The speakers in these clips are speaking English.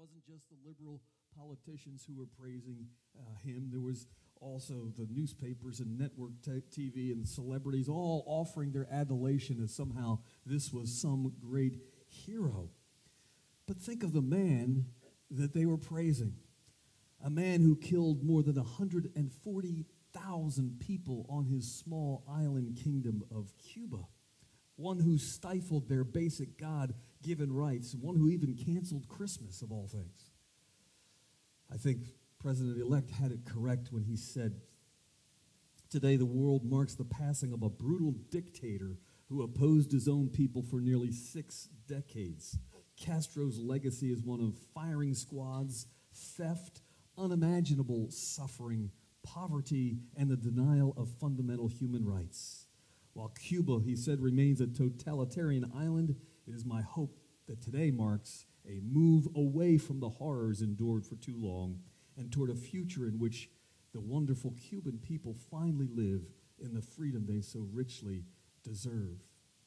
wasn't just the liberal politicians who were praising him. There was also the newspapers and network TV and celebrities all offering their adulation as somehow this was some great hero. But think of the man that they were praising. A man who killed more than 140,000 people on his small island kingdom of Cuba. One who stifled their basic God-given rights. One who even canceled Christmas, of all things. I think President-elect had it correct when he said, "Today the world marks the passing of a brutal dictator who opposed his own people for nearly 6 decades. Castro's legacy is one of firing squads, theft, unimaginable suffering, poverty, and the denial of fundamental human rights. While Cuba," he said, "remains a totalitarian island, it is my hope that today marks a move away from the horrors endured for too long and toward a future in which the wonderful Cuban people finally live in the freedom they so richly deserve."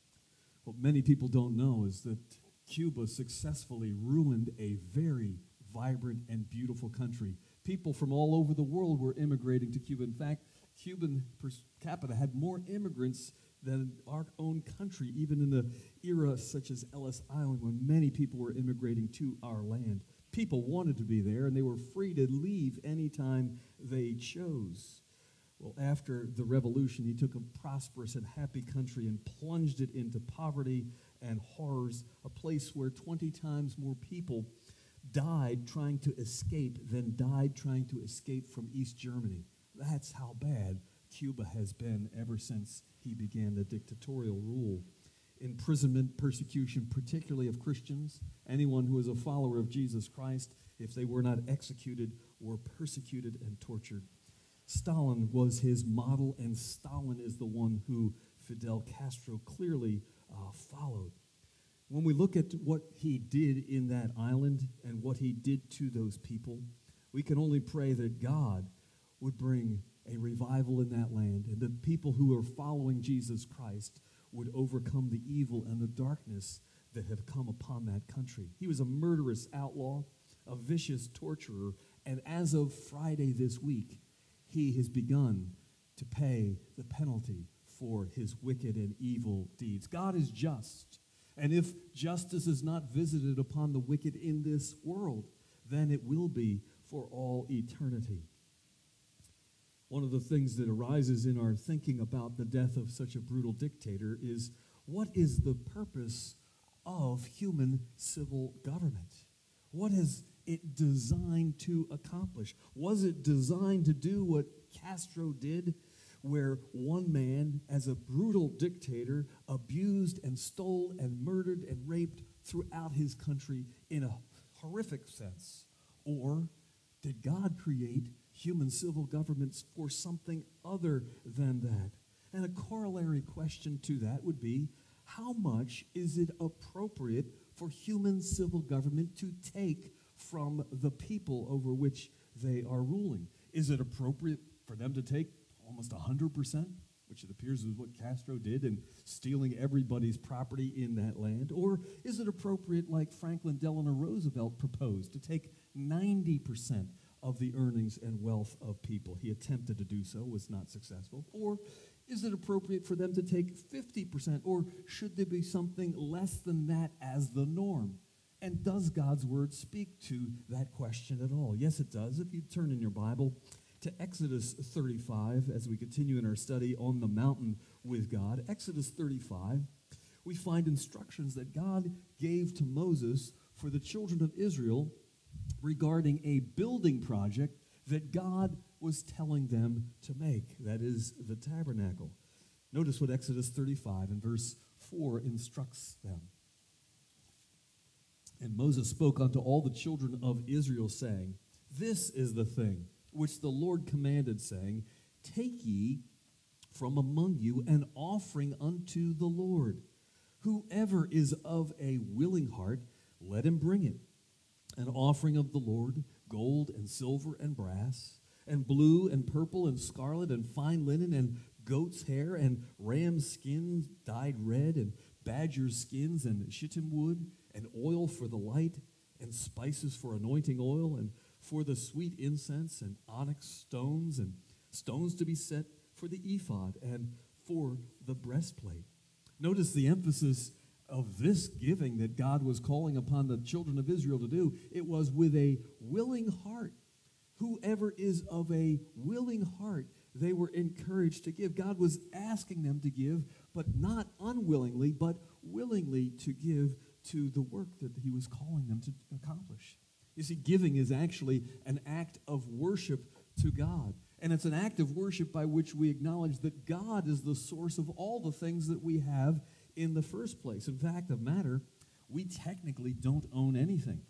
What many people don't know is that Cuba successfully ruined a very vibrant and beautiful country. People from all over the world were immigrating to Cuba. In fact, Cuban per capita had more immigrants than our own country, even in the era such as Ellis Island, when many people were immigrating to our land. People wanted to be there, and they were free to leave anytime they chose. Well, after the revolution, he took a prosperous and happy country and plunged it into poverty and horrors, a place where 20 times more people died trying to escape than died trying to escape from East Germany. That's how bad Cuba has been ever since he began the dictatorial rule. Imprisonment, persecution, particularly of Christians, anyone who is a follower of Jesus Christ, if they were not executed, were persecuted and tortured. Stalin was his model, and Stalin is the one who Fidel Castro clearly followed. When we look at what he did in that island and what he did to those people, we can only pray that God would bring a revival in that land, and the people who are following Jesus Christ would overcome the evil and the darkness that have come upon that country. He was a murderous outlaw, a vicious torturer, and as of Friday this week, he has begun to pay the penalty for his wicked and evil deeds. God is just, and if justice is not visited upon the wicked in this world, then it will be for all eternity. One of the things that arises in our thinking about the death of such a brutal dictator is, what is the purpose of human civil government? What is it designed to accomplish? Was it designed to do what Castro did, where one man, as a brutal dictator, abused and stole and murdered and raped throughout his country in a horrific sense? Or did God create human civil governments for something other than that? And a corollary question to that would be, how much is it appropriate for human civil government to take from the people over which they are ruling? Is it appropriate for them to take almost 100%, which it appears is what Castro did, in stealing everybody's property in that land? Or is it appropriate, like Franklin Delano Roosevelt proposed, to take 90% of the earnings and wealth of people? He attempted to do so, was not successful. Or is it appropriate for them to take 50%? Or should there be something less than that as the norm? And does God's word speak to that question at all? Yes, it does. If you turn in your Bible to Exodus 35, as we continue in our study on the mountain with God, Exodus 35, we find instructions that God gave to Moses for the children of Israel regarding a building project that God was telling them to make, that is, the tabernacle. Notice what Exodus 35 and verse 4 instructs them. "And Moses spoke unto all the children of Israel, saying, This is the thing which the Lord commanded, saying, Take ye from among you an offering unto the Lord. Whoever is of a willing heart, let him bring it. An offering of the Lord, gold and silver and brass, and blue and purple and scarlet and fine linen and goat's hair and ram skins dyed red and badger skins and shittim wood and oil for the light and spices for anointing oil, and for the sweet incense, and onyx stones, and stones to be set for the ephod, and for the breastplate. Notice the emphasis of this giving that God was calling upon the children of Israel to do. It was with a willing heart. Whoever is of a willing heart, they were encouraged to give. God was asking them to give, but not unwillingly, but willingly to give to the work that he was calling them to accomplish. You see, giving is actually an act of worship to God. And it's an act of worship by which we acknowledge that God is the source of all the things that we have in the first place. In fact of matter, we technically don't own anything.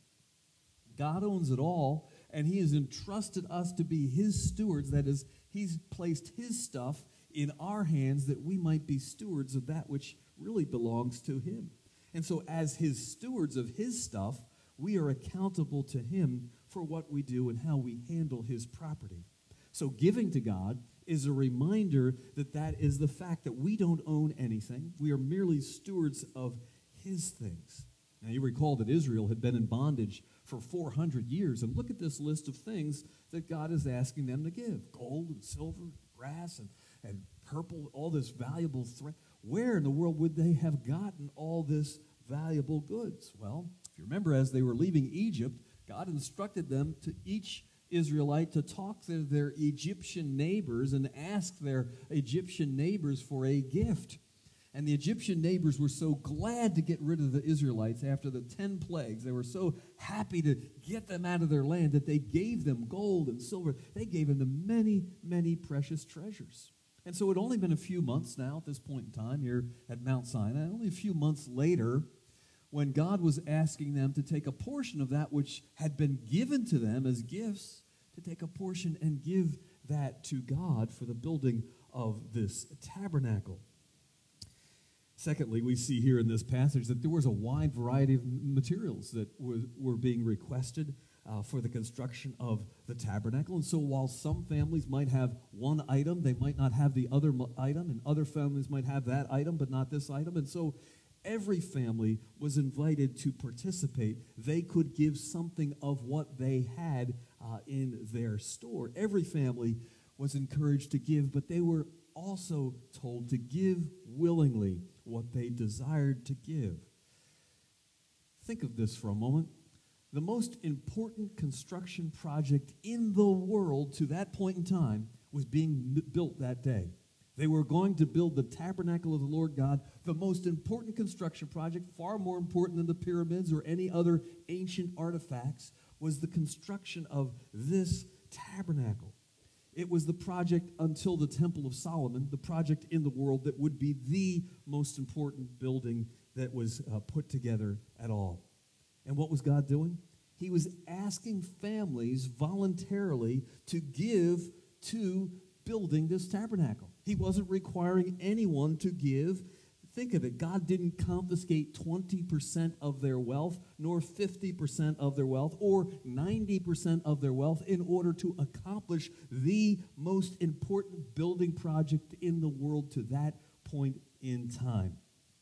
God owns it all, and he has entrusted us to be his stewards. That is, he's placed his stuff in our hands that we might be stewards of that which really belongs to him. And so as his stewards of his stuff, we are accountable to him for what we do and how we handle his property. So giving to God is a reminder that that is the fact that we don't own anything. We are merely stewards of his things. Now you recall that Israel had been in bondage for 400 years, and look at this list of things that God is asking them to give. Gold and silver, brass and purple, all this valuable thread. Where in the world would they have gotten all this valuable goods? Well, if you remember, as they were leaving Egypt, God instructed them to each Israelite to talk to their Egyptian neighbors and ask their Egyptian neighbors for a gift. And the Egyptian neighbors were so glad to get rid of the Israelites after the 10 plagues. They were so happy to get them out of their land that they gave them gold and silver. They gave them many, many precious treasures. And so it had only been a few months now at this point in time here at Mount Sinai, only a few months later, when God was asking them to take a portion of that which had been given to them as gifts, to take a portion and give that to God for the building of this tabernacle. Secondly, we see here in this passage that there was a wide variety of materials that were being requested for the construction of the tabernacle. And so while some families might have one item, they might not have the other item, and other families might have that item but not this item. And so every family was invited to participate. They could give something of what they had in their store. Every family was encouraged to give, but they were also told to give willingly what they desired to give. Think of this for a moment. The most important construction project in the world to that point in time was being built that day. They were going to build the tabernacle of the Lord God, the most important construction project, far more important than the pyramids or any other ancient artifacts, was the construction of this tabernacle. It was the project until the Temple of Solomon, the project in the world that would be the most important building that was put together at all. And what was God doing? He was asking families voluntarily to give to building this tabernacle. He wasn't requiring anyone to give. Think of it. God didn't confiscate 20% of their wealth, nor 50% of their wealth, or 90% of their wealth in order to accomplish the most important building project in the world to that point in time.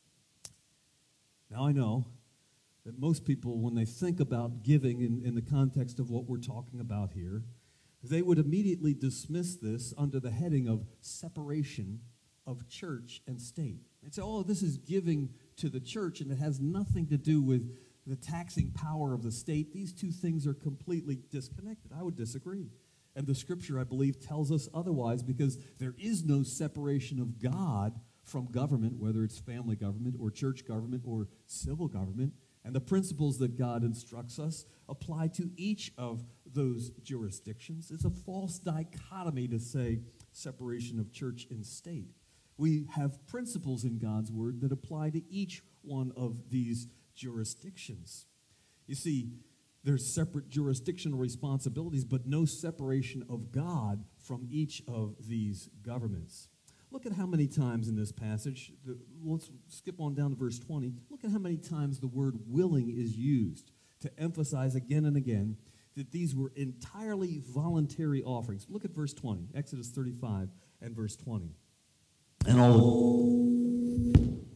Now I know that most people, when they think about giving in the context of what we're talking about here, they would immediately dismiss this under the heading of separation of church and state. They'd say, oh, this is giving to the church, and it has nothing to do with the taxing power of the state. These two things are completely disconnected. I would disagree. And the Scripture, I believe, tells us otherwise, because there is no separation of God from government, whether it's family government or church government or civil government. And the principles that God instructs us apply to each of those jurisdictions. It's a false dichotomy to say separation of church and state. We have principles in God's word that apply to each one of these jurisdictions. You see, there's separate jurisdictional responsibilities, but no separation of God from each of these governments. Look at how many times in this passage, let's skip on down to verse 20. Look at how many times the word willing is used to emphasize again and again that these were entirely voluntary offerings. Look at verse 20, Exodus 35 and verse 20. And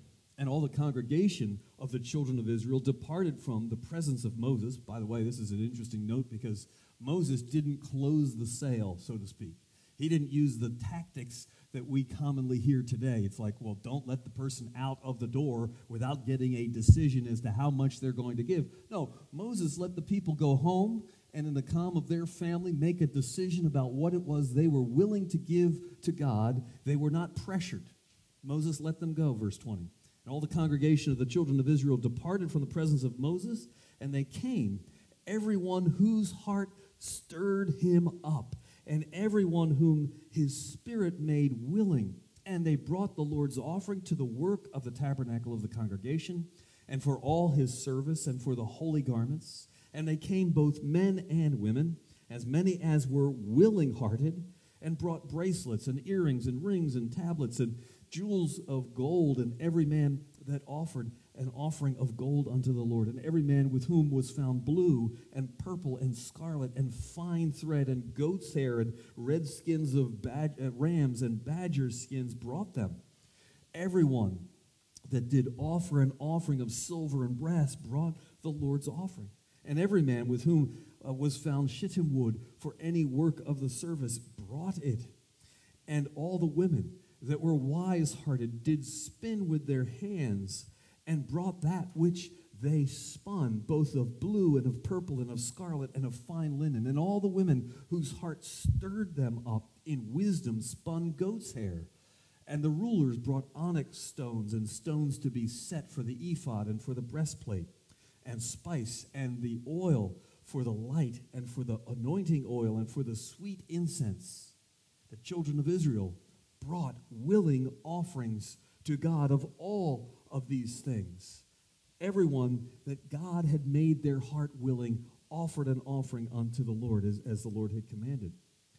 And all the congregation of the children of Israel departed from the presence of Moses. By the way, this is an interesting note because Moses didn't close the sale, so to speak. He didn't use the tactics that we commonly hear today. It's like, well, don't let the person out of the door without getting a decision as to how much they're going to give. No, Moses let the people go home and in the calm of their family make a decision about what it was they were willing to give to God. They were not pressured. Moses let them go, verse 20. And all the congregation of the children of Israel departed from the presence of Moses, and they came, everyone whose heart stirred him up, and everyone whom his spirit made willing. And they brought the Lord's offering to the work of the tabernacle of the congregation, and for all his service, and for the holy garments. And they came both men and women, as many as were willing-hearted, and brought bracelets and earrings and rings and tablets and jewels of gold, and every man that offered an offering of gold unto the Lord, and every man with whom was found blue and purple and scarlet and fine thread and goat's hair and red skins of rams and badger skins brought them. Everyone that did offer an offering of silver and brass brought the Lord's offering. And every man with whom was found shittim wood for any work of the service brought it. And all the women that were wise-hearted did spin with their hands, and brought that which they spun, both of blue and of purple and of scarlet and of fine linen. And all the women whose hearts stirred them up in wisdom spun goat's hair. And the rulers brought onyx stones and stones to be set for the ephod and for the breastplate, and spice and the oil for the light and for the anointing oil and for the sweet incense. The children of Israel brought willing offerings to God of all of these things. Everyone that God had made their heart willing offered an offering unto the Lord as the Lord had commanded.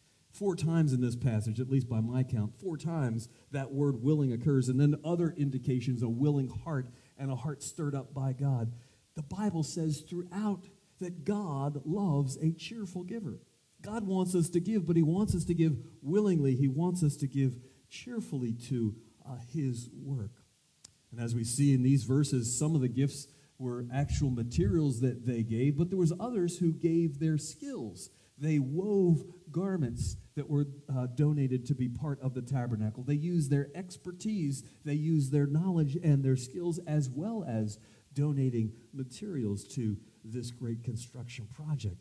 4 times in this passage, at least by my count, 4 times that word willing occurs, and then other indications, a willing heart and a heart stirred up by God. The Bible says throughout that God loves a cheerful giver. God wants us to give, but he wants us to give willingly. He wants us to give cheerfully to his work. And as we see in these verses, some of the gifts were actual materials that they gave, but there was others who gave their skills. They wove garments that were donated to be part of the tabernacle. They used their expertise, they used their knowledge and their skills, as well as donating materials to this great construction project.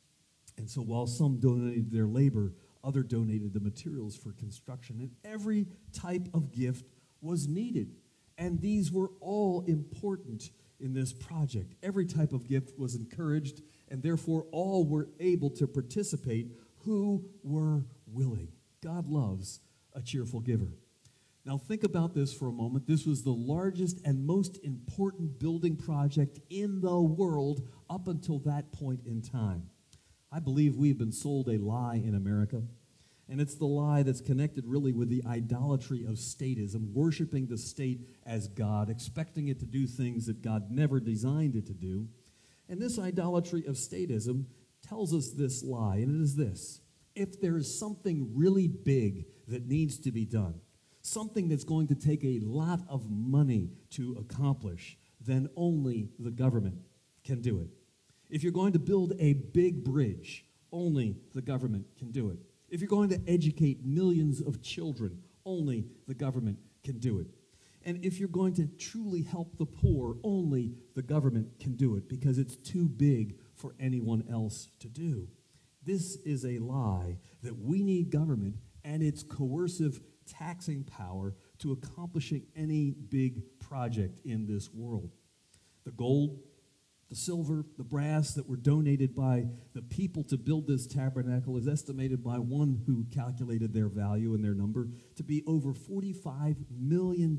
And so while some donated their labor, others donated the materials for construction. And every type of gift was needed. And these were all important in this project. Every type of gift was encouraged, and therefore all were able to participate who were willing. God loves a cheerful giver. Now think about this for a moment. This was the largest and most important building project in the world up until that point in time. I believe we've been sold a lie in America, and it's the lie that's connected really with the idolatry of statism, worshiping the state as God, expecting it to do things that God never designed it to do. And this idolatry of statism tells us this lie, and it is this: if there is something really big that needs to be done, something that's going to take a lot of money to accomplish, then only the government can do it. If you're going to build a big bridge, only the government can do it. If you're going to educate millions of children, only the government can do it. And if you're going to truly help the poor, only the government can do it, because it's too big for anyone else to do. This is a lie that we need government and its coercive taxing power to accomplishing any big project in this world. The gold, the silver, the brass that were donated by the people to build this tabernacle is estimated by one who calculated their value and their number to be over $45 million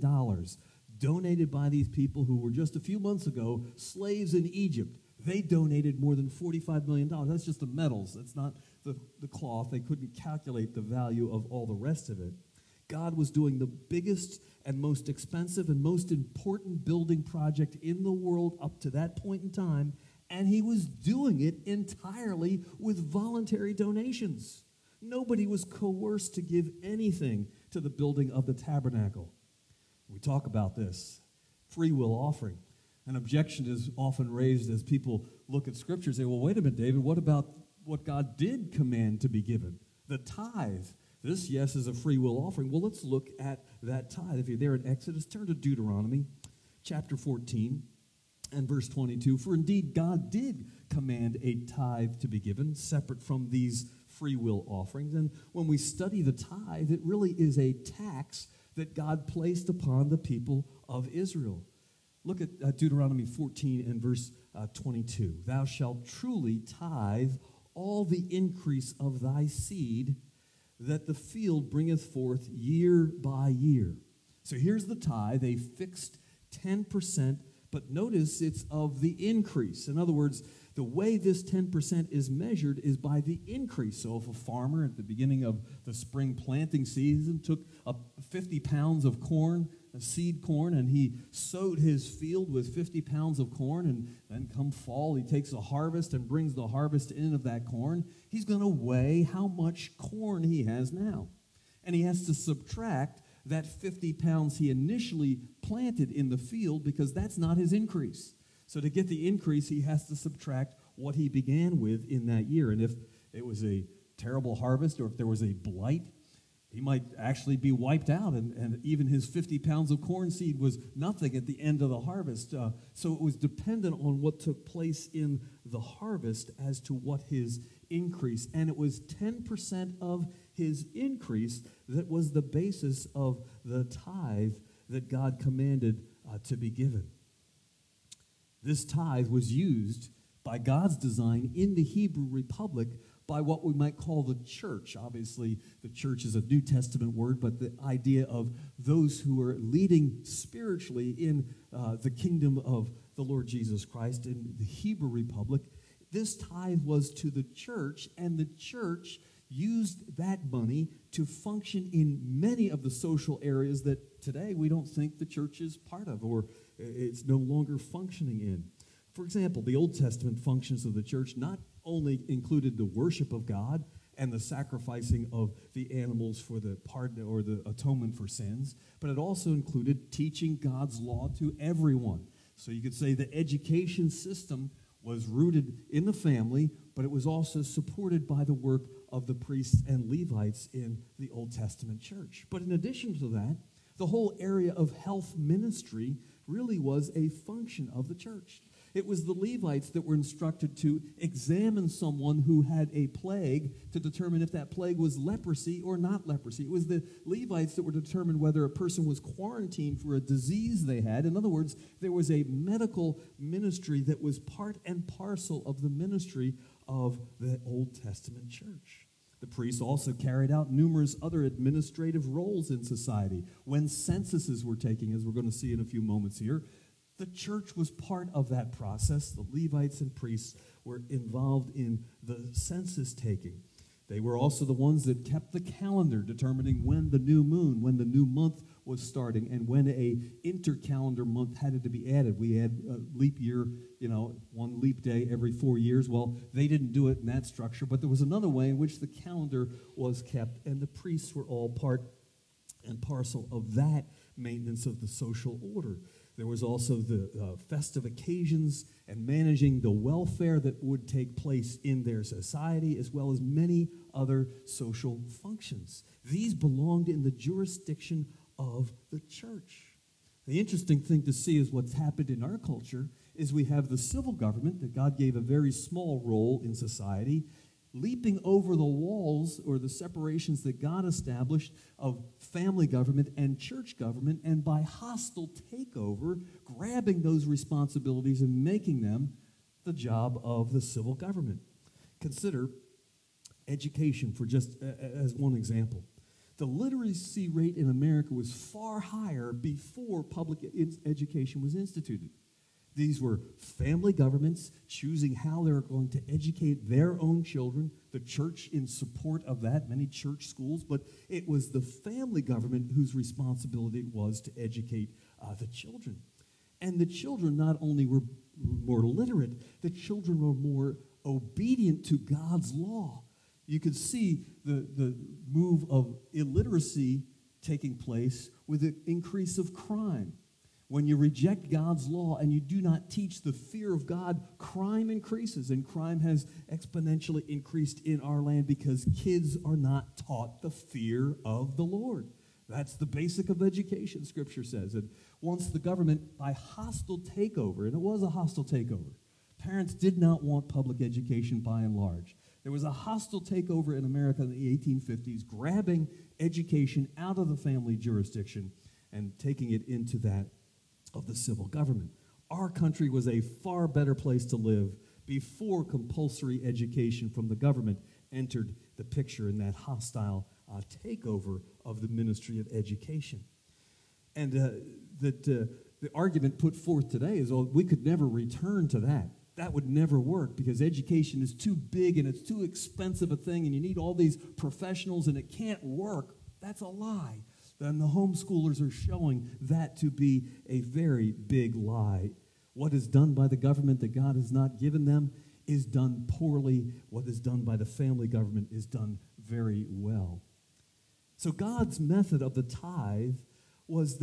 donated by these people who were just a few months ago slaves in Egypt. They donated more than $45 million. That's just the metals. That's not the cloth. They couldn't calculate the value of all the rest of it. God was doing the biggest and most expensive and most important building project in the world up to that point in time, and he was doing it entirely with voluntary donations. Nobody was coerced to give anything to the building of the tabernacle. We talk about this. free will offering. An objection is often raised as people look at Scripture and say, well, wait a minute, David, what about what God did command to be given? The tithe. This, yes, is a free will offering. Well, let's look at that tithe. If you're there in Exodus, turn to Deuteronomy chapter 14 and verse 22. For indeed, God did command a tithe to be given, separate from these free will offerings. And when we study the tithe, it really is a tax that God placed upon the people of Israel. Look at Deuteronomy 14 and verse 22. Thou shalt truly tithe all the increase of thy seed, that the field bringeth forth year by year. So here's the tithe, a fixed 10%, but notice it's of the increase. In other words, the way this 10% is measured is by the increase. So if a farmer at the beginning of the spring planting season took 50 pounds of corn, seed corn, and he sowed his field with 50 pounds of corn, and then come fall, he takes a harvest and brings the harvest in of that corn, he's going to weigh how much corn he has now. And he has to subtract that 50 pounds he initially planted in the field, because that's not his increase. So to get the increase, he has to subtract what he began with in that year. And if it was a terrible harvest, or if there was a blight, he might actually be wiped out, and even his 50 pounds of corn seed was nothing at the end of the harvest. So it was dependent on what took place in the harvest as to what his increase. And it was 10% of his increase that was the basis of the tithe that God commanded to be given. This tithe was used by God's design in the Hebrew Republic by what we might call the church. Obviously, the church is a New Testament word, but the idea of those who are leading spiritually in the kingdom of the Lord Jesus Christ in the Hebrew Republic, this tithe was to the church, and the church used that money to function in many of the social areas that today we don't think the church is part of, or it's no longer functioning in. For example, the Old Testament functions of the church not only included the worship of God and the sacrificing of the animals for the pardon or the atonement for sins, but it also included teaching God's law to everyone. So you could say the education system was rooted in the family, but it was also supported by the work of the priests and Levites in the Old Testament church. But in addition to that, the whole area of health ministry really was a function of the church. It was the Levites that were instructed to examine someone who had a plague to determine if that plague was leprosy or not leprosy. It was the Levites that were determined whether a person was quarantined for a disease they had. In other words, there was a medical ministry that was part and parcel of the ministry of the Old Testament church. The priests also carried out numerous other administrative roles in society. When censuses were taken, as we're going to see in a few moments here, the church was part of that process. The Levites and priests were involved in the census taking. They were also the ones that kept the calendar, determining when the new moon, when the new month was starting, and when a intercalendar month had to be added. We had a leap year, one leap day every 4 years. Well, they didn't do it in that structure, but there was another way in which the calendar was kept, and the priests were all part and parcel of that maintenance of the social order. There was also the festive occasions and managing the welfare that would take place in their society, as well as many other social functions. These belonged in the jurisdiction of the church. The interesting thing to see is what's happened in our culture is we have the civil government that God gave a very small role in society, leaping over the walls or the separations that God established of family government and church government, and by hostile takeover, grabbing those responsibilities and making them the job of the civil government. Consider education for just as one example. The literacy rate in America was far higher before public education was instituted. These were family governments choosing how they were going to educate their own children, the church in support of that, many church schools, but it was the family government whose responsibility it was to educate the children. And the children not only were more literate, the children were more obedient to God's law. You could see the move of illiteracy taking place with the increase of crime. When you reject God's law and you do not teach the fear of God, crime increases, and crime has exponentially increased in our land because kids are not taught the fear of the Lord. That's the basic of education, Scripture says. And once the government, by hostile takeover, and it was a hostile takeover, parents did not want public education by and large. There was a hostile takeover in America in the 1850s, grabbing education out of the family jurisdiction and taking it into that of the civil government. Our country was a far better place to live before compulsory education from the government entered the picture in that hostile takeover of the Ministry of Education. And the argument put forth today is, we could never return to that. That would never work because education is too big and it's too expensive a thing and you need all these professionals and it can't work. That's a lie. And the homeschoolers are showing that to be a very big lie. What is done by the government that God has not given them is done poorly. What is done by the family government is done very well. So God's method of the tithe was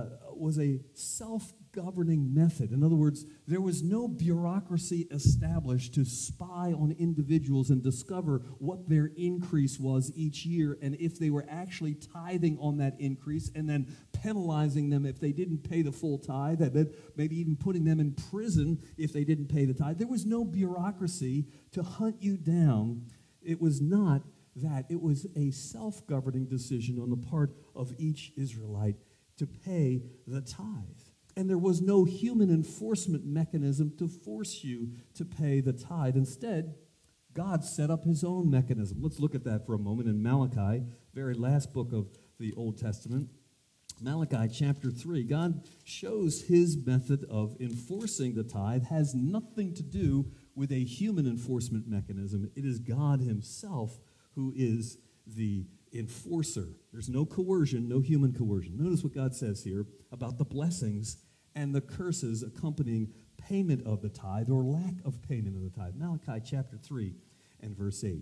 a self-governing method. In other words, there was no bureaucracy established to spy on individuals and discover what their increase was each year and if they were actually tithing on that increase and then penalizing them if they didn't pay the full tithe, and then maybe even putting them in prison if they didn't pay the tithe. There was no bureaucracy to hunt you down. It was not that. It was a self-governing decision on the part of each Israelite to pay the tithe. And there was no human enforcement mechanism to force you to pay the tithe. Instead, God set up his own mechanism. Let's look at that for a moment in Malachi, very last book of the Old Testament. Malachi chapter 3, God shows his method of enforcing the tithe has nothing to do with a human enforcement mechanism. It is God himself who is the enforcer. There's no coercion, no human coercion. Notice what God says here about the blessings and the curses accompanying payment of the tithe or lack of payment of the tithe. Malachi chapter 3 and verse 8.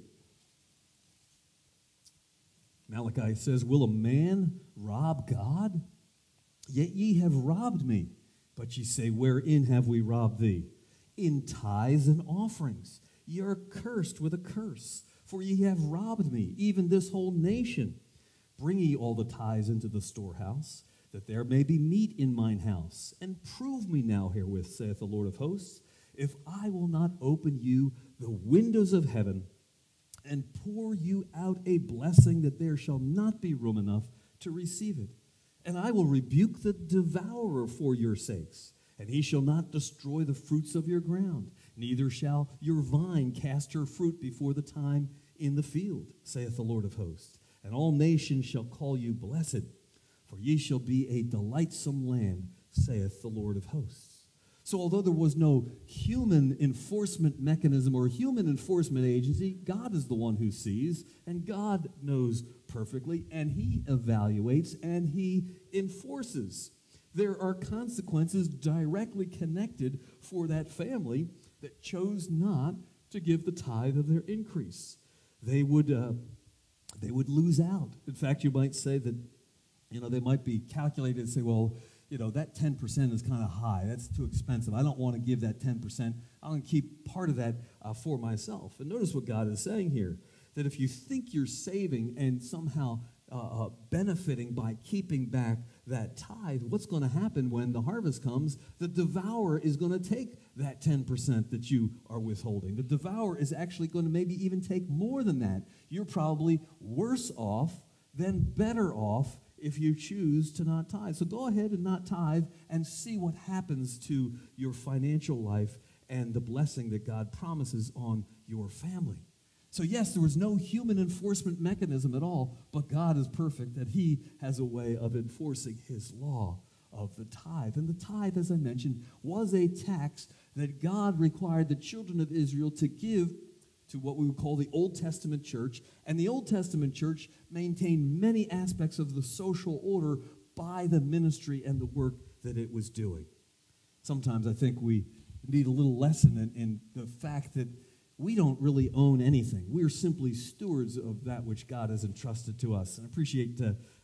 Malachi says, "Will a man rob God? Yet ye have robbed me. But ye say, wherein have we robbed thee? In tithes and offerings. Ye are cursed with a curse. For ye have robbed me, even this whole nation. Bring ye all the tithes into the storehouse, that there may be meat in mine house. And prove me now herewith, saith the Lord of hosts, if I will not open you the windows of heaven, and pour you out a blessing that there shall not be room enough to receive it. And I will rebuke the devourer for your sakes, and he shall not destroy the fruits of your ground, neither shall your vine cast her fruit before the time in the field, saith the Lord of hosts. And all nations shall call you blessed, for ye shall be a delightsome land, saith the Lord of hosts." So although there was no human enforcement mechanism or human enforcement agency, God is the one who sees, and God knows perfectly, and he evaluates, and he enforces. There are consequences directly connected for that family that chose not to give the tithe of their increase. They would lose out. In fact, you might say that, they might be calculated and say, well, that 10% is kind of high. That's too expensive. I don't want to give that 10%. I'm going to keep part of that for myself. And notice what God is saying here, that if you think you're saving and somehow benefiting by keeping back that tithe, what's going to happen when the harvest comes? The devourer is going to take that 10% that you are withholding. The devourer is actually going to maybe even take more than that. You're probably worse off than better off if you choose to not tithe. So go ahead and not tithe and see what happens to your financial life and the blessing that God promises on your family. So yes, there was no human enforcement mechanism at all, but God is perfect that he has a way of enforcing his law of the tithe. And the tithe, as I mentioned, was a tax that God required the children of Israel to give to what we would call the Old Testament church. And the Old Testament church maintained many aspects of the social order by the ministry and the work that it was doing. Sometimes I think we need a little lesson in the fact that we don't really own anything. We are simply stewards of that which God has entrusted to us. And I appreciate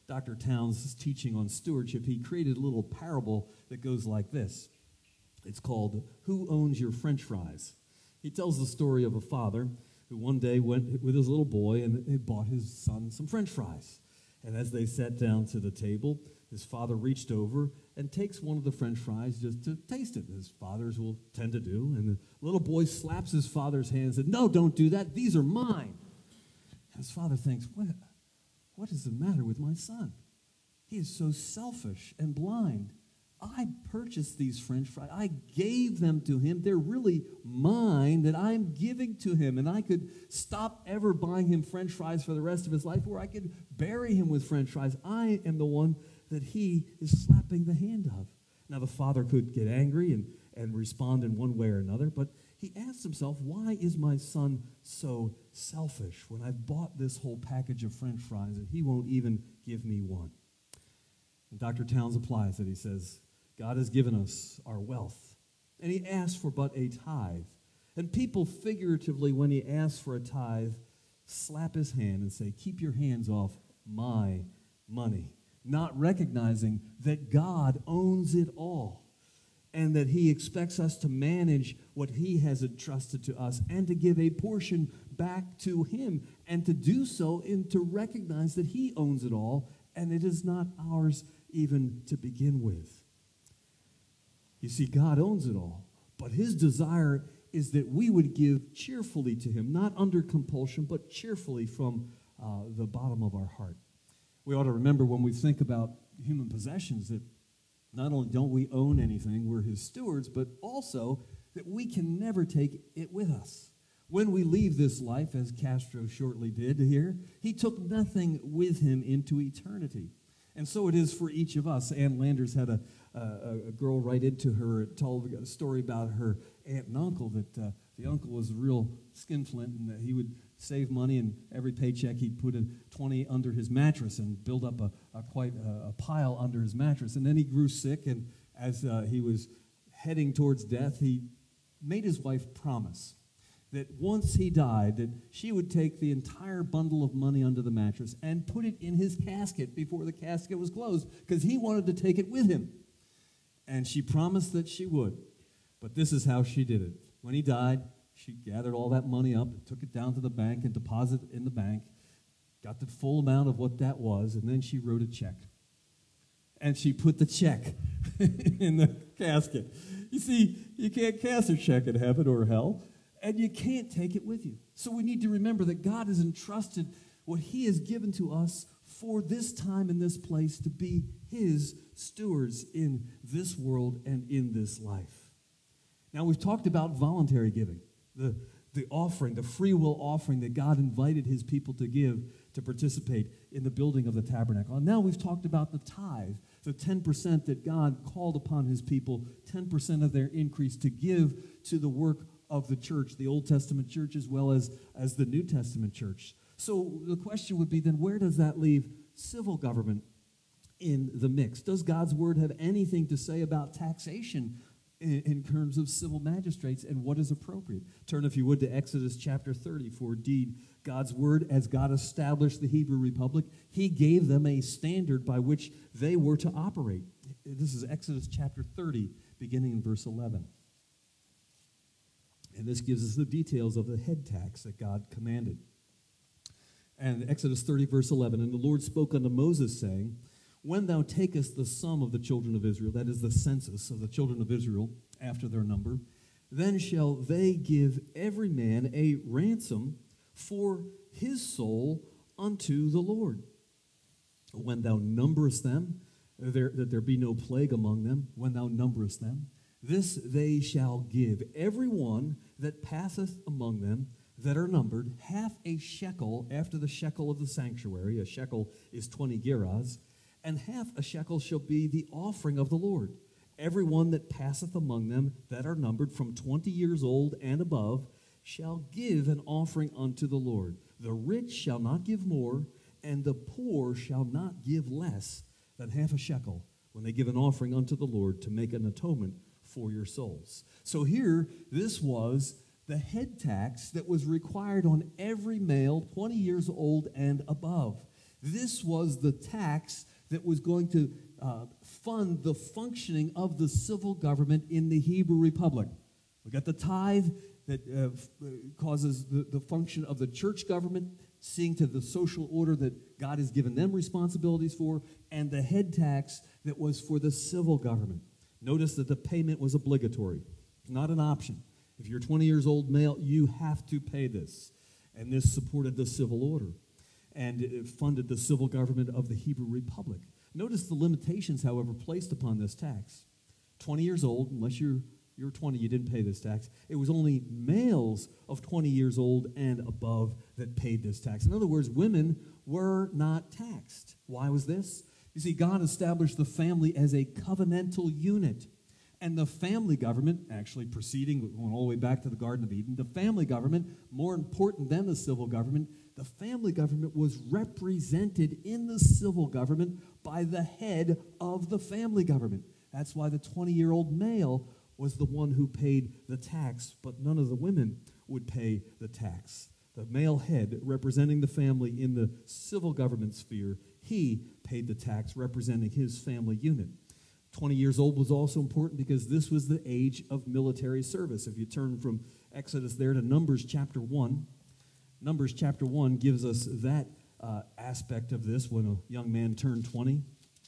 Dr. Towns' teaching on stewardship, he created a little parable that goes like this. It's called, Who Owns Your French Fries? He tells the story of a father who one day went with his little boy and he bought his son some French fries. And as they sat down to the table, his father reached over and takes one of the French fries just to taste it, as fathers will tend to do. And the little boy slaps his father's hand and said, "No, don't do that. These are mine." And his father thinks, what is the matter with my son? He is so selfish and blind. I purchased these French fries. I gave them to him. They're really mine that I'm giving to him. And I could stop ever buying him French fries for the rest of his life, or I could bury him with French fries. I am the one that he is slapping the hand of. Now, the father could get angry and respond in one way or another, but he asked himself, why is my son so selfish when I've bought this whole package of French fries and he won't even give me one? And Dr. Towns applies it. He says, God has given us our wealth, and he asks for but a tithe. And people figuratively, when he asks for a tithe, slap his hand and say, keep your hands off my money, not recognizing that God owns it all and that he expects us to manage what he has entrusted to us and to give a portion back to him, and to do so and to recognize that he owns it all and it is not ours even to begin with. You see, God owns it all, but his desire is that we would give cheerfully to him, not under compulsion, but cheerfully from the bottom of our heart. We ought to remember when we think about human possessions that not only don't we own anything, we're his stewards, but also that we can never take it with us. When we leave this life, as Castro shortly did here, he took nothing with him into eternity. And so it is for each of us. Ann Landers had a girl write into her, told a story about her aunt and uncle, that the uncle was a real skinflint and that he would save money, and every paycheck he'd put a 20 under his mattress and build up quite a pile under his mattress. And then he grew sick, and as he was heading towards death, he made his wife promise that once he died, that she would take the entire bundle of money under the mattress and put it in his casket before the casket was closed, because he wanted to take it with him. And she promised that she would. But this is how she did it. When he died, she gathered all that money up and took it down to the bank and deposited it in the bank, got the full amount of what that was, and then she wrote a check. And she put the check in the casket. You see, you can't cast a check in heaven or hell, and you can't take it with you. So we need to remember that God has entrusted what he has given to us for this time and this place to be his stewards in this world and in this life. Now, we've talked about voluntary giving, the offering, the free will offering that God invited his people to give to participate in the building of the tabernacle. And now we've talked about the tithe, the 10% that God called upon his people, 10% of their increase to give to the work of the church, the Old Testament church as well as the New Testament church. So the question would be then, where does that leave civil government in the mix? Does God's word have anything to say about taxation in terms of civil magistrates and what is appropriate? Turn, if you would, to Exodus chapter 30. For indeed, God's word, as God established the Hebrew Republic, he gave them a standard by which they were to operate. This is Exodus chapter 30, beginning in verse 11. And this gives us the details of the head tax that God commanded. And Exodus 30, verse 11, and the Lord spoke unto Moses, saying, when thou takest the sum of the children of Israel, that is the census of the children of Israel after their number, then shall they give every man a ransom for his soul unto the Lord. When thou numberest them, that there be no plague among them, when thou numberest them, this they shall give, every one that passeth among them that are numbered, half a shekel after the shekel of the sanctuary. A shekel is 20 gerahs. And half a shekel shall be the offering of the Lord. Every one that passeth among them that are numbered from 20 years old and above shall give an offering unto the Lord. The rich shall not give more, and the poor shall not give less than half a shekel when they give an offering unto the Lord to make an atonement for your souls. So here, this was the head tax that was required on every male 20 years old and above. This was the tax that was going to fund the functioning of the civil government in the Hebrew Republic. We got the tithe that causes the function of the church government, seeing to the social order that God has given them responsibilities for, and the head tax that was for the civil government. Notice that the payment was obligatory, not an option. If you're 20 years old male, you have to pay this. And this supported the civil order, and it funded the civil government of the Hebrew Republic. Notice the limitations, however, placed upon this tax. 20 years old, unless you're 20, you didn't pay this tax. It was only males of 20 years old and above that paid this tax. In other words, women were not taxed. Why was this? You see, God established the family as a covenantal unit. And the family government, actually proceeding, going all the way back to the Garden of Eden, the family government, more important than the civil government, the family government was represented in the civil government by the head of the family government. That's why the 20-year-old male was the one who paid the tax, but none of the women would pay the tax. The male head, representing the family in the civil government sphere, he paid the tax representing his family unit. 20 years old was also important because this was the age of military service. If you turn from Exodus there to Numbers chapter 1, Numbers chapter 1 gives us that aspect of this when a young man turned 20.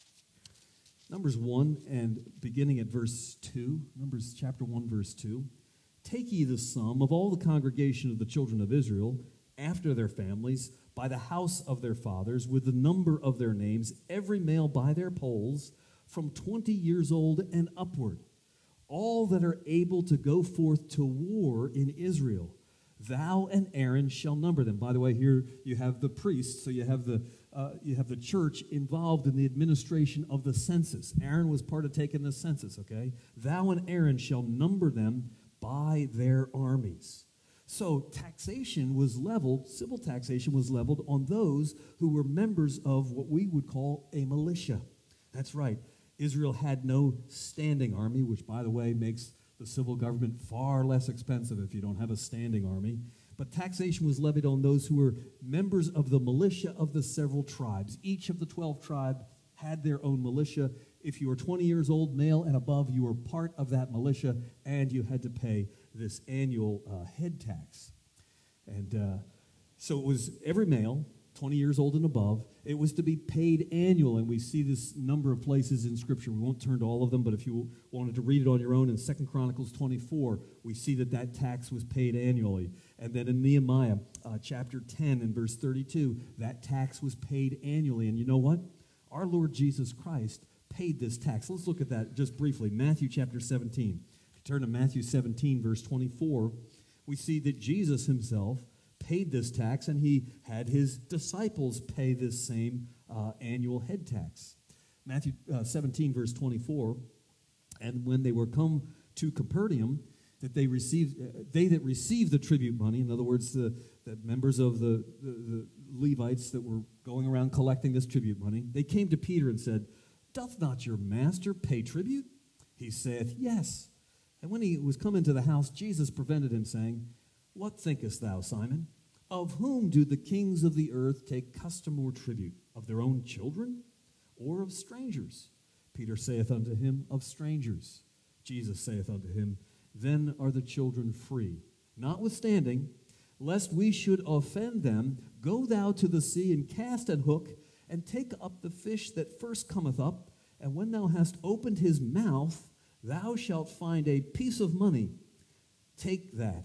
Numbers 1 and beginning at verse 2, Numbers chapter 1, verse 2. Take ye the sum of all the congregation of the children of Israel after their families, by the house of their fathers, with the number of their names, every male by their polls, from 20 years old and upward, all that are able to go forth to war in Israel. Thou and Aaron shall number them. By the way, here you have the priests, so you have the church involved in the administration of the census. Aaron was part of taking the census, okay? Thou and Aaron shall number them by their armies. So taxation was leveled, civil taxation was leveled on those who were members of what we would call a militia. That's right. Israel had no standing army, which, by the way, makes the civil government far less expensive if you don't have a standing army. But taxation was levied on those who were members of the militia of the several tribes. Each of the 12 tribes had their own militia. If you were 20 years old, male and above, you were part of that militia, and you had to pay this annual head tax. And so it was every male, 20 years old and above. It was to be paid annual, and we see this number of places in Scripture. We won't turn to all of them, but if you wanted to read it on your own, in 2 Chronicles 24, we see that tax was paid annually. And then in Nehemiah chapter 10 and verse 32, that tax was paid annually. And you know what? Our Lord Jesus Christ paid this tax. Let's look at that just briefly. Matthew chapter 17. If you turn to Matthew 17, verse 24, we see that Jesus himself paid this tax, and he had his disciples pay this same annual head tax. Matthew 17, verse 24, and when they were come to Capernaum, that they that received the tribute money, in other words, the members of the Levites that were going around collecting this tribute money, they came to Peter and said, Doth not your master pay tribute? He saith, Yes. And when he was come into the house, Jesus prevented him, saying, What thinkest thou, Simon? Of whom do the kings of the earth take custom or tribute? Of their own children, or of strangers? Peter saith unto him, Of strangers. Jesus saith unto him, Then are the children free. Notwithstanding, lest we should offend them, go thou to the sea and cast an hook, and take up the fish that first cometh up, and when thou hast opened his mouth, thou shalt find a piece of money. Take that,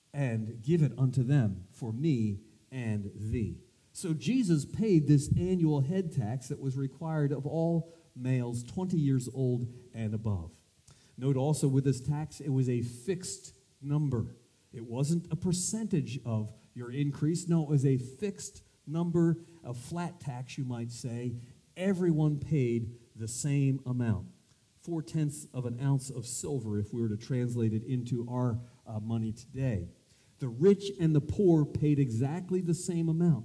and give it unto them for me and thee. So Jesus paid this annual head tax that was required of all males 20 years old and above. Note also with this tax, it was a fixed number. It wasn't a percentage of your increase. No, it was a fixed number, a flat tax, you might say. Everyone paid the same amount. 4/10 of an ounce of silver, if we were to translate it into our money today. The rich and the poor paid exactly the same amount.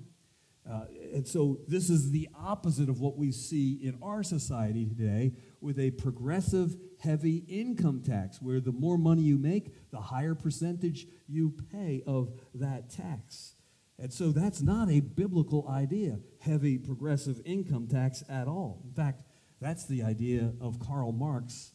And so this is the opposite of what we see in our society today, with a progressive, heavy income tax, where the more money you make, the higher percentage you pay of that tax. And so that's not a biblical idea, heavy progressive income tax at all. In fact, that's the idea of Karl Marx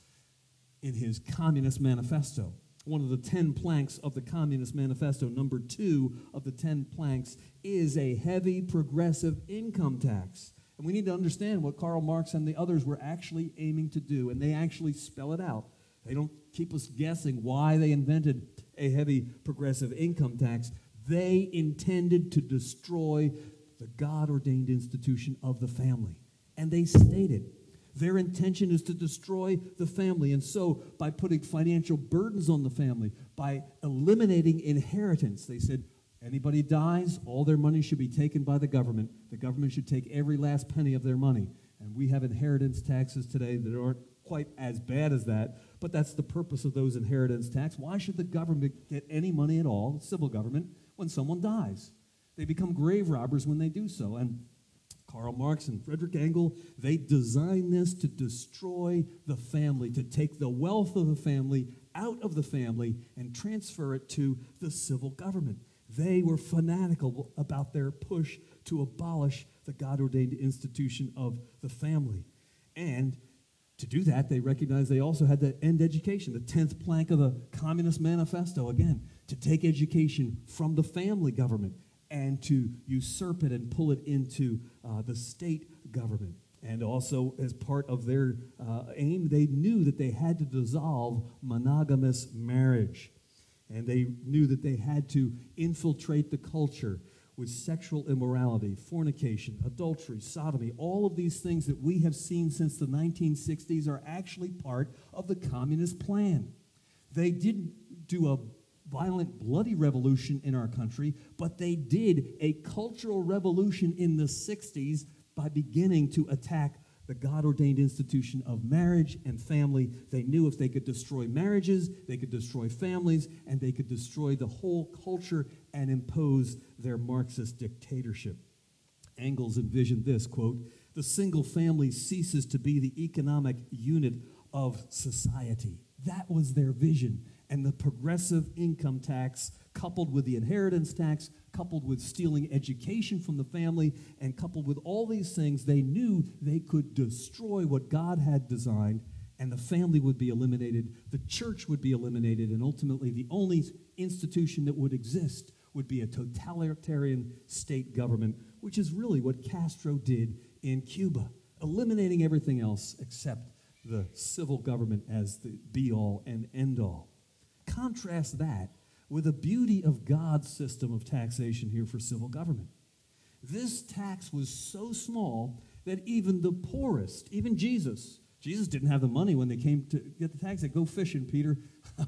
in his Communist Manifesto. One of the 10 planks of the Communist Manifesto, number 2 of the 10 planks, is a heavy progressive income tax. And we need to understand what Karl Marx and the others were actually aiming to do, and they actually spell it out. They don't keep us guessing why they invented a heavy progressive income tax. They intended to destroy the God-ordained institution of the family. And they stated their intention is to destroy the family. And so by putting financial burdens on the family, by eliminating inheritance, they said anybody dies, all their money should be taken by the government. The government should take every last penny of their money. And we have inheritance taxes today that aren't quite as bad as that, but that's the purpose of those inheritance tax. Why should the government get any money at all, the civil government, when someone dies? They become grave robbers when they do so. And Karl Marx and Frederick Engel, they designed this to destroy the family, to take the wealth of the family out of the family and transfer it to the civil government. They were fanatical about their push to abolish the God-ordained institution of the family. And to do that, they recognized they also had to end education, the 10th plank of the Communist Manifesto, again, to take education from the family government and to usurp it and pull it into the state government. And also, as part of their aim, they knew that they had to dissolve monogamous marriage. And they knew that they had to infiltrate the culture with sexual immorality, fornication, adultery, sodomy. All of these things that we have seen since the 1960s are actually part of the communist plan. They didn't do a violent, bloody revolution in our country, but they did a cultural revolution in the 60s by beginning to attack the God-ordained institution of marriage and family. They knew if they could destroy marriages, they could destroy families, and they could destroy the whole culture and impose their Marxist dictatorship. Engels envisioned this, quote, "The single family ceases to be the economic unit of society." That was their vision. And the progressive income tax, coupled with the inheritance tax, coupled with stealing education from the family, and coupled with all these things, they knew they could destroy what God had designed, and the family would be eliminated, the church would be eliminated, and ultimately the only institution that would exist would be a totalitarian state government, which is really what Castro did in Cuba, eliminating everything else except the civil government as the be-all and end-all. Contrast that with the beauty of God's system of taxation here for civil government. This tax was so small that even the poorest, even Jesus didn't have the money when they came to get the tax. They said, "Go fishing, Peter.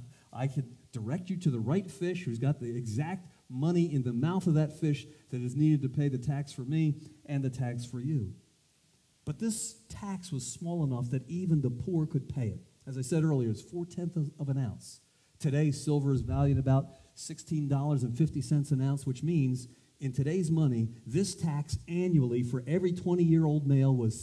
I can direct you to the right fish who's got the exact money in the mouth of that fish that is needed to pay the tax for me and the tax for you." But this tax was small enough that even the poor could pay it. As I said earlier, it's 4/10 of an ounce. Today, silver is valued about $16.50 an ounce, which means in today's money, this tax annually for every 20-year-old male was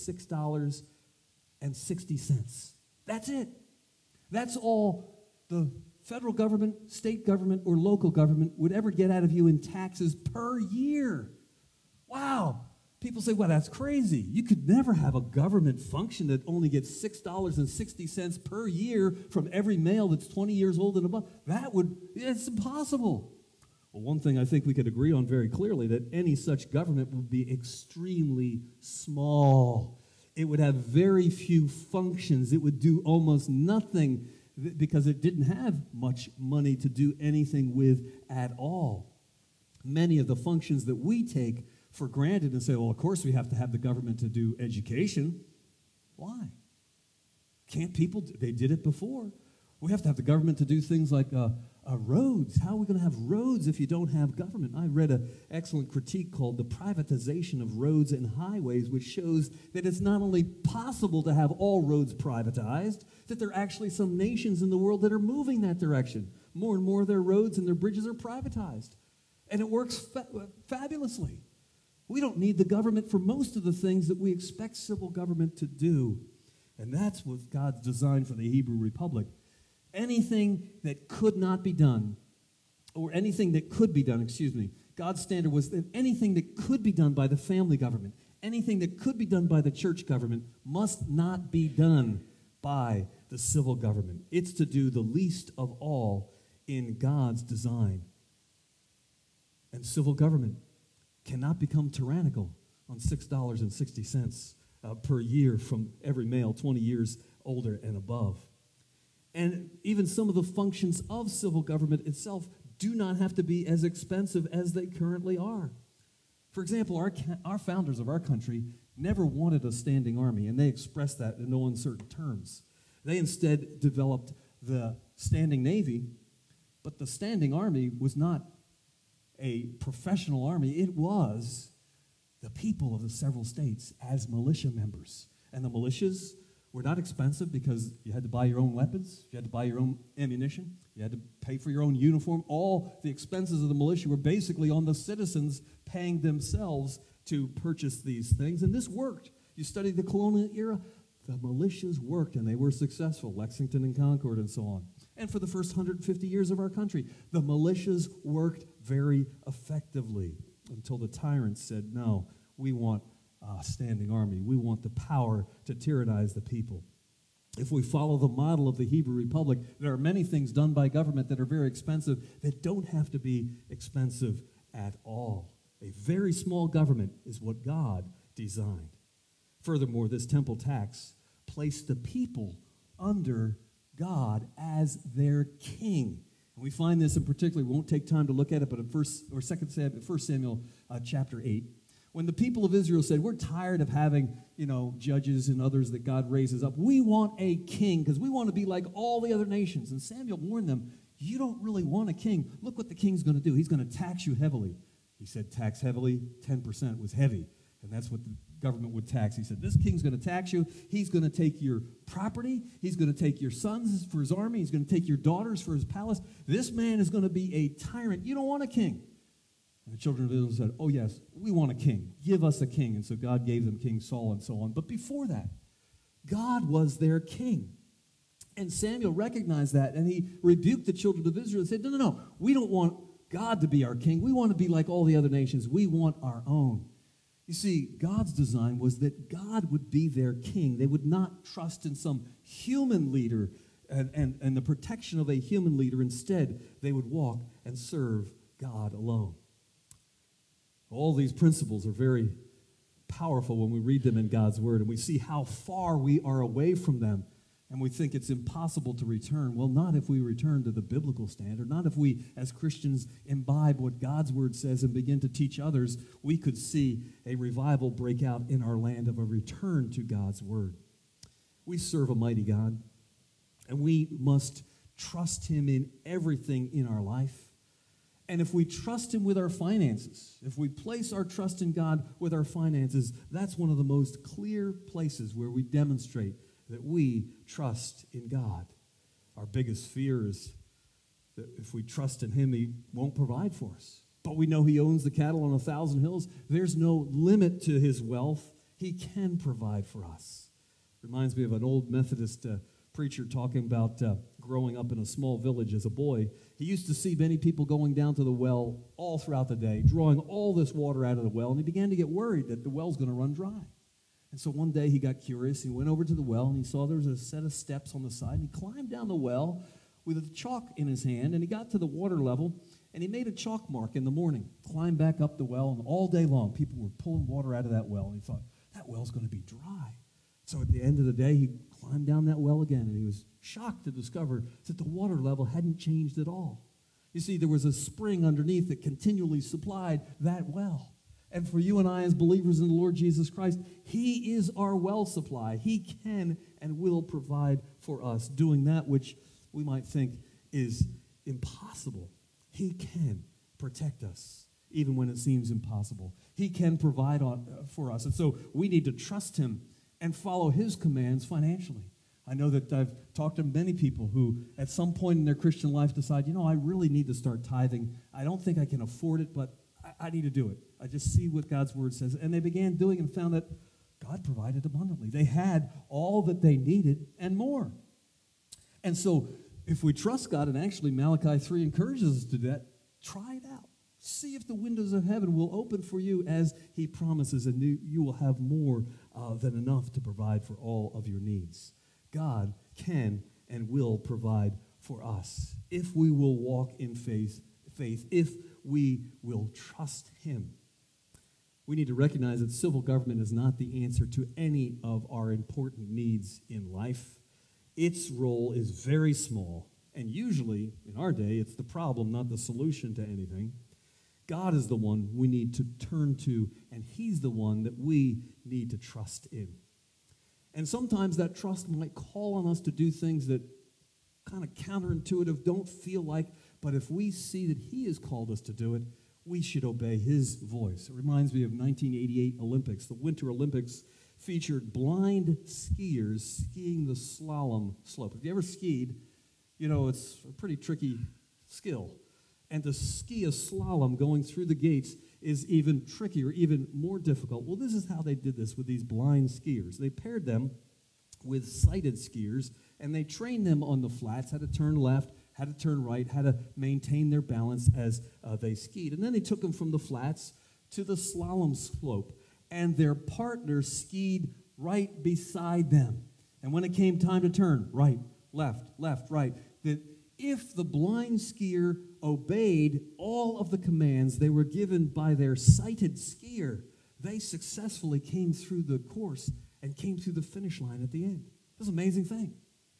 $6.60. That's it. That's all the federal government, state government, or local government would ever get out of you in taxes per year. Wow. People say, well, that's crazy. You could never have a government function that only gets $6.60 per year from every male that's 20 years old and above. It's impossible. Well, one thing I think we could agree on very clearly, that any such government would be extremely small. It would have very few functions. It would do almost nothing because it didn't have much money to do anything with at all. Many of the functions that we take for granted and say, well, of course we have to have the government to do education. Why? Can't people? They did it before. We have to have the government to do things like roads. How are we going to have roads if you don't have government? I read an excellent critique called The Privatization of Roads and Highways, which shows that it's not only possible to have all roads privatized, that there are actually some nations in the world that are moving that direction. More and more of their roads and their bridges are privatized. And it works fabulously. We don't need the government for most of the things that we expect civil government to do. And that's what God's designed for the Hebrew Republic. Anything that could not be done, or anything that could be done, God's standard was that anything that could be done by the family government, anything that could be done by the church government, must not be done by the civil government. It's to do the least of all in God's design. And civil government cannot become tyrannical on $6.60 per year from every male 20 years older and above. And even some of the functions of civil government itself do not have to be as expensive as they currently are. For example, our founders of our country never wanted a standing army, and they expressed that in no uncertain terms. They instead developed the standing navy, but the standing army was not a professional army. It was the people of the several states as militia members. And the militias were not expensive because you had to buy your own weapons, you had to buy your own ammunition, you had to pay for your own uniform. All the expenses of the militia were basically on the citizens paying themselves to purchase these things. And this worked. You study the colonial era, the militias worked and they were successful. Lexington and Concord and so on. And for the first 150 years of our country, the militias worked very effectively until the tyrants said, no, we want a standing army. We want the power to tyrannize the people. If we follow the model of the Hebrew Republic, there are many things done by government that are very expensive that don't have to be expensive at all. A very small government is what God designed. Furthermore, this temple tax placed the people under God as their king. And we find this in particular, we won't take time to look at it, but in 1 Samuel chapter 8, when the people of Israel said, we're tired of having, judges and others that God raises up. We want a king because we want to be like all the other nations. And Samuel warned them, you don't really want a king. Look what the king's going to do. He's going to tax you heavily. He said tax heavily, 10% was heavy. And that's what the government would tax. He said, this king's going to tax you. He's going to take your property. He's going to take your sons for his army. He's going to take your daughters for his palace. This man is going to be a tyrant. You don't want a king. And the children of Israel said, oh, yes, we want a king. Give us a king. And so God gave them King Saul and so on. But before that, God was their king. And Samuel recognized that, and he rebuked the children of Israel and said, no, we don't want God to be our king. We want to be like all the other nations. We want our own. You see, God's design was that God would be their king. They would not trust in some human leader and the protection of a human leader. Instead, they would walk and serve God alone. All these principles are very powerful when we read them in God's word, and we see how far we are away from them, and we think it's impossible to return. Well, not if we return to the biblical standard, not if we as Christians imbibe what God's word says and begin to teach others. We could see a revival break out in our land of a return to God's word. We serve a mighty God, and we must trust him in everything in our life. And if we trust him with our finances, if we place our trust in God with our finances, that's one of the most clear places where we demonstrate that we trust in God. Our biggest fear is that if we trust in him, he won't provide for us. But we know he owns the cattle on 1,000 hills. There's no limit to his wealth. He can provide for us. Reminds me of an old Methodist preacher talking about growing up in a small village as a boy. He used to see many people going down to the well all throughout the day, drawing all this water out of the well, and he began to get worried that the well's going to run dry. And so one day he got curious. He went over to the well, and he saw there was a set of steps on the side, and he climbed down the well with a chalk in his hand, and he got to the water level, and he made a chalk mark in the morning, climbed back up the well, and all day long people were pulling water out of that well, and he thought, that well's going to be dry. So at the end of the day, he climbed down that well again, and he was shocked to discover that the water level hadn't changed at all. You see, there was a spring underneath that continually supplied that well. And for you and I as believers in the Lord Jesus Christ, he is our well supply. He can and will provide for us, doing that which we might think is impossible. He can protect us, even when it seems impossible. He can provide for us. And so we need to trust him and follow his commands financially. I know that I've talked to many people who at some point in their Christian life decide, I really need to start tithing. I don't think I can afford it, but I need to do it. I just see what God's word says. And they began doing and found that God provided abundantly. They had all that they needed and more. And so if we trust God, and actually Malachi 3 encourages us to do that, try it out. See if the windows of heaven will open for you as he promises, and you will have more than enough to provide for all of your needs. God can and will provide for us if we will walk in faith, if we will trust him. We need to recognize that civil government is not the answer to any of our important needs in life. Its role is very small, and usually, in our day, it's the problem, not the solution to anything. God is the one we need to turn to, and he's the one that we need to trust in. And sometimes that trust might call on us to do things that kind of counterintuitive, don't feel like, but if we see that he has called us to do it, we should obey his voice. It reminds me of 1988 Olympics. The Winter Olympics featured blind skiers skiing the slalom slope. If you ever skied, you know it's a pretty tricky skill. And to ski a slalom going through the gates is even trickier, even more difficult. Well, this is how they did this with these blind skiers. They paired them with sighted skiers, and they trained them on the flats, how to turn left, how to turn right, how to maintain their balance as they skied. And then they took them from the flats to the slalom slope, and their partner skied right beside them. And when it came time to turn, right, left, right, that if the blind skier obeyed all of the commands they were given by their sighted skier, they successfully came through the course and came through the finish line at the end. That's an amazing thing.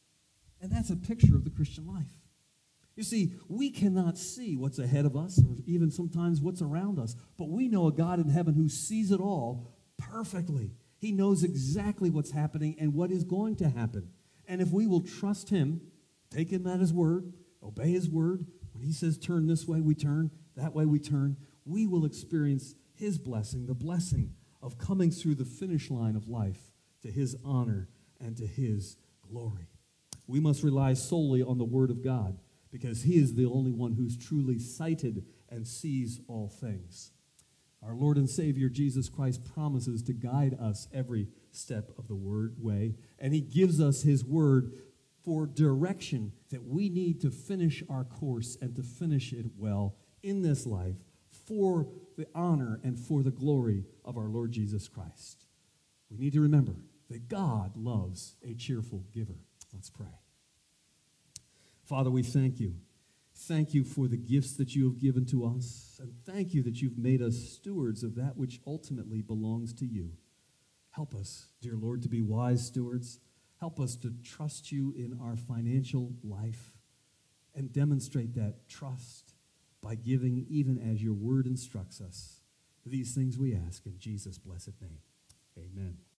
And that's a picture of the Christian life. You see, we cannot see what's ahead of us or even sometimes what's around us, but we know a God in heaven who sees it all perfectly. He knows exactly what's happening and what is going to happen. And if we will trust him, take him at his word, obey his word, when he says turn this way, we turn, that way we turn, we will experience his blessing, the blessing of coming through the finish line of life to his honor and to his glory. We must rely solely on the word of God because he is the only one who's truly sighted and sees all things. Our Lord and Savior Jesus Christ promises to guide us every step of the way, and he gives us his word for direction that we need to finish our course and to finish it well in this life for the honor and for the glory of our Lord Jesus Christ. We need to remember that God loves a cheerful giver. Let's pray. Father, we thank you. Thank you for the gifts that you have given to us, and thank you that you've made us stewards of that which ultimately belongs to you. Help us, dear Lord, to be wise stewards. Help us to trust you in our financial life and demonstrate that trust by giving even as your word instructs us. These things we ask in Jesus' blessed name. Amen.